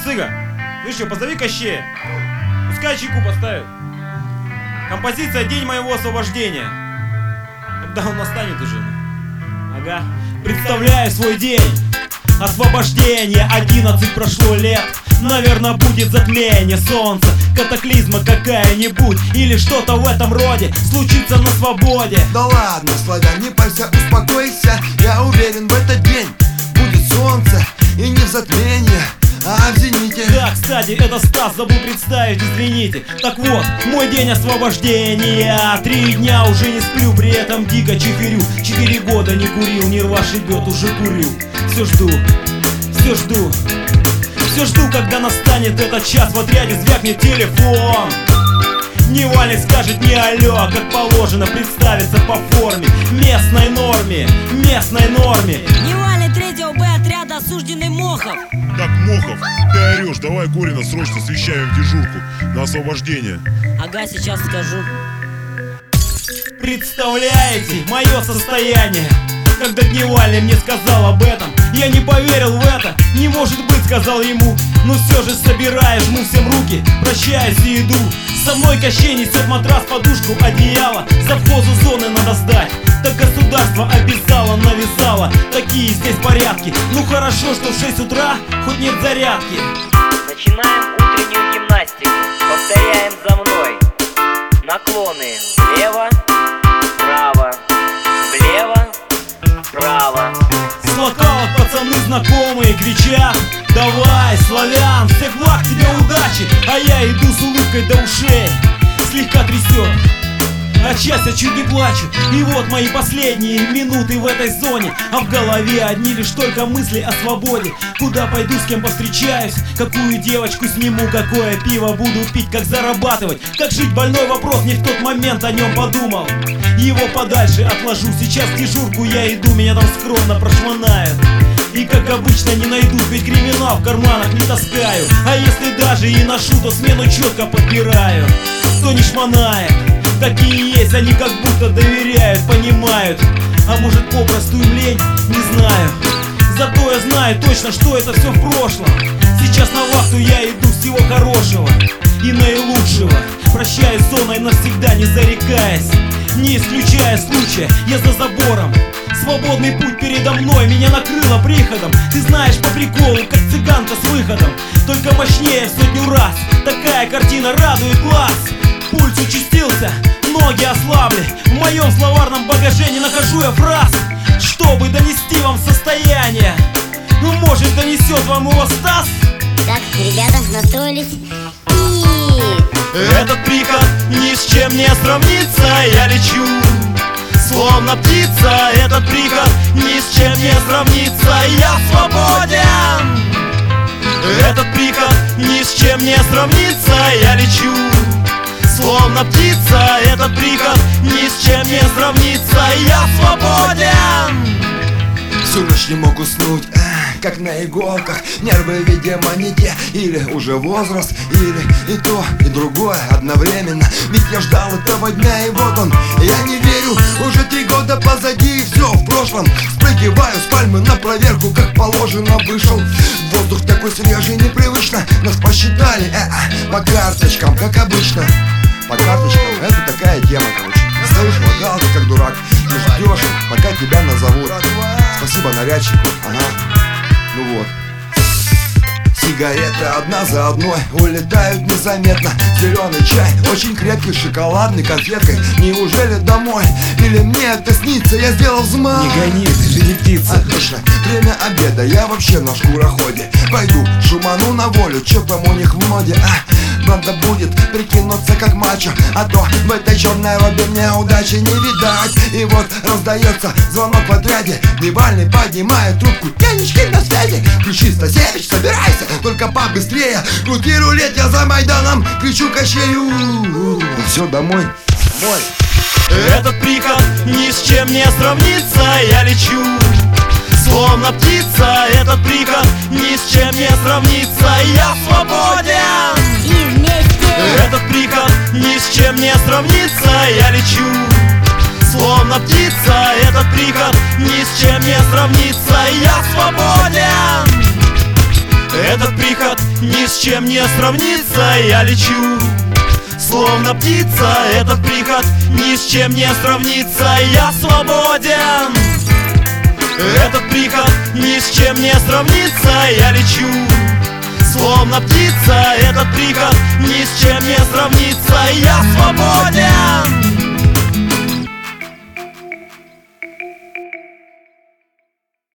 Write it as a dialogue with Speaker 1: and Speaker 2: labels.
Speaker 1: Цыга, вы что, позови Кощея. Пускай чайку поставит. Композиция «День моего освобождения». Когда он настанет уже? Ага. Представляю свой день освобождения. 11 прошло лет. Наверное, будет затмение солнца, катаклизма какая-нибудь или что-то в этом роде случится на свободе.
Speaker 2: Да ладно, славян, не парься, успокойся. Я уверен, в этот день будет солнце. И не в затмении, а в зените.
Speaker 1: Да, кстати, это Стас, забыл представить, извините. Так вот, мой день освобождения. 3 дня уже не сплю, при этом дико чиферю. 4 года не курил, нерва шибет, уже курил. Все жду, все жду. Все жду, когда настанет этот час, в отряде звякнет телефон. Невальный скажет не алло, как положено, представится по форме. Местной норме, местной норме.
Speaker 3: Невальный 3-го Б отряда, осужденный Мохов.
Speaker 4: Так, Мохов, ты орешь, давай Горина срочно совещаем в дежурку на освобождение.
Speaker 3: Ага, сейчас скажу.
Speaker 1: Представляете мое состояние? Когда Дневальный мне сказал об этом, я не поверил в это. Не может быть, сказал ему. Но все же собираю, жму всем руки, прощаюсь и иду. Со мной Кощей несет матрас, подушку, одеяло. Завхозу зоны надо сдать, так государство обязало, навязало. Такие здесь порядки. Ну хорошо, что в 6 утра хоть нет зарядки.
Speaker 5: Начинаем утреннюю гимнастику. Повторяем за мной. Наклоны влево, вправо, влево, вправо.
Speaker 1: С локалов пацаны знакомые кричат: давай, славян, всех благ тебе, удачи. А я иду с улыбкой до ушей, слегка трясет, от счастья чуть не плачу. И вот мои последние минуты в этой зоне, а в голове одни лишь только мысли о свободе. Куда пойду, с кем повстречаюсь, какую девочку сниму, какое пиво буду пить, как зарабатывать, как жить, больной вопрос, не в тот момент о нем подумал. Его подальше отложу, сейчас в дежурку я иду, меня там скромно прошмонают. И как обычно не найдут, ведь криминал в карманах не таскаю. А если даже и ношу, то смену четко подбираю. Кто не шмонает, такие есть, они как будто доверяют, понимают. А может попросту им лень, не знаю. Зато я знаю точно, что это все в прошлом. Сейчас на вахту я иду, всего хорошего и наилучшего. Прощаюсь с зоной навсегда, не зарекаясь, не исключая случая, я за забором. Свободный путь передо мной, меня накрыло приходом. Ты знаешь, по приколу, как цыганка с выходом, только мощнее в 100 раз. Такая картина радует глаз. Пульс участился, ноги ослабли. В моем словарном багаже не нахожу я фраз, чтобы донести вам состояние. Ну, может, донесет вам его Стас?
Speaker 6: Так, ребята, настроились.
Speaker 1: Этот приход ни с чем не сравнится. Я лечу, словно птица. Этот приход ни с чем не сравнится. Я свободен. Этот приход ни с чем не сравнится. Я лечу, словно птица. Этот приход ни с чем не сравнится. Я свободен.
Speaker 2: Всю ночь не мог уснуть, как на иголках. Нервы, видимо, не те. Или уже возраст, или и то, и другое одновременно. Ведь я ждал этого дня, и вот он. Я не верю, уже 3 года позади, и все в прошлом. Спрыгиваю с пальмы на проверку, как положено вышел. Воздух такой свежий, непривычно. Нас посчитали, по карточкам, как обычно. По карточкам, это такая тема, короче. Стоишь в локалке, как дурак, и ждешь, пока тебя назовут. Спасибо нарядчику, ага. Ну вот. Сигареты одна за одной улетают незаметно. Зеленый чай, очень крепкий, шоколадный, конфеткой. Неужели домой? Или мне это снится? Я сделал взмах.
Speaker 1: Не гони, ты же не птица.
Speaker 2: Отлично, время обеда, я вообще на шкуроходе. Пойду, шуману на волю, чё там у них в моде, надо будет прикинуться как мачо, а то в этой черной робе мне удачи не видать. И вот раздается звонок в отряде. Дневальный поднимает трубку. Денежки на связи. Ключи, Стасевич, собирайся, только побыстрее. Крути рулет, я за Майданом. Кричу Кощею. Все, домой. Домой.
Speaker 1: Этот приход ни с чем не сравнится. Я лечу, словно птица. Этот приход ни с чем не сравнится. Я свободен.
Speaker 6: И вместе.
Speaker 1: Этот приход ни с чем не сравнится. Я лечу, словно птица. Этот приход ни с чем не сравнится. Я свободен. Этот приход ни с чем не сравнится. Я лечу, словно птица, этот приход ни с чем не сравнится. Я свободен, этот приход ни с чем не сравнится. Я лечу, словно птица, этот приход ни с чем не сравнится. Я свободен.